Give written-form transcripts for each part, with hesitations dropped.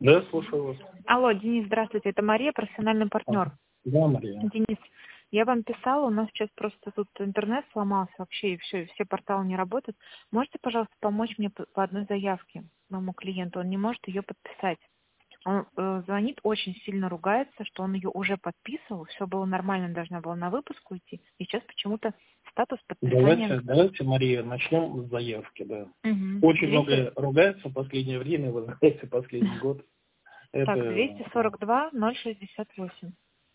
Да, слушаю вас. Алло, Денис, здравствуйте, это Мария, профессиональный партнер. Да, Мария. Денис, я вам писала, у нас сейчас просто тут интернет сломался вообще, и все порталы не работают. Можете, пожалуйста, помочь мне по одной заявке моему клиенту? Он не может ее подписать. Он звонит, очень сильно ругается, что он ее уже подписывал, все было нормально, должна была на выпуск уйти, и сейчас почему-то статус подписания... Давайте, Мария, начнем с заявки, да. Угу. Очень много ругается в последнее время, вы знаете, последний год. Так, Это 242-068.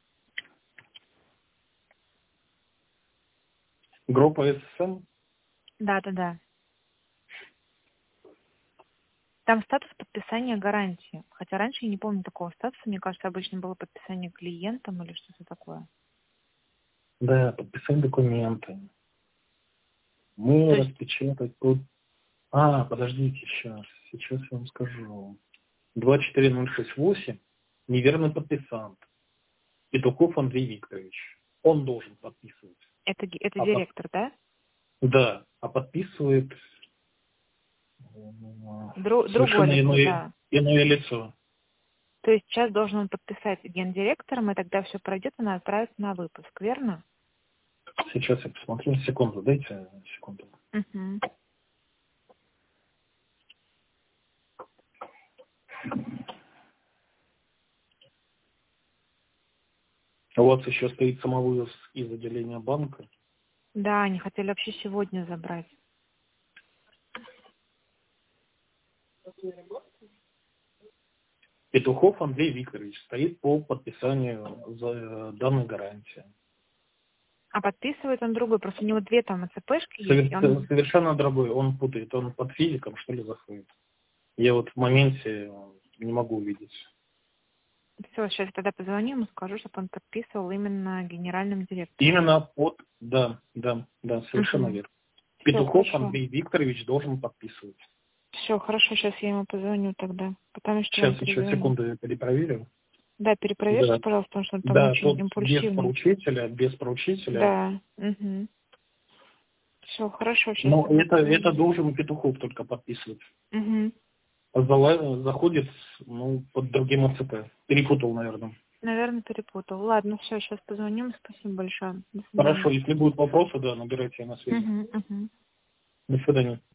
группа ССМ. Да. Там статус подписания гарантии. Хотя раньше я не помню такого статуса. Мне кажется, обычно было подписание клиентам или что-то такое. Да, подписать документы. Мы То есть распечатать тут... Подождите, сейчас я вам скажу. 24068, неверный подписант. Петухов Андрей Викторович. Он должен подписывать. это директор, да? Да, а подписывает Другое совершенно лицо, да. иное лицо. То есть сейчас должен он подписать гендиректором, и тогда все пройдет, она отправится на выпуск, верно? Сейчас я посмотрю. Секунду, дайте секунду. Угу. У вас еще стоит самовывоз из отделения банка. Да, они хотели вообще сегодня забрать. Петухов Андрей Викторович стоит по подписанию за данной гарантии. А подписывает он другой, просто у него две там АЦПшки есть. Совершенно другой. Он путает. Он под физиком, что ли, заходит. Я вот в моменте не могу увидеть. Все, сейчас тогда позвоню ему, скажу, чтобы он подписывал именно генеральным директором. Именно под... Да, совершенно верно. Петухов Андрей Викторович должен подписывать. Все, хорошо, сейчас я ему позвоню тогда. Потому что Сейчас еще секунду я перепроверю. Да, перепроверьте, Да, пожалуйста, потому что он там очень тот импульсивный. без поручителя. Да. Угу. Все, хорошо, сейчас. Но это должен Петухов только подписывать. Угу. Заходит под другим АЦП. Перепутал, наверное. Наверное, перепутал. Ладно, все, сейчас позвоним. Спасибо большое. До свидания. Хорошо, если будут вопросы, да, набирайте на связи. Угу. До свидания.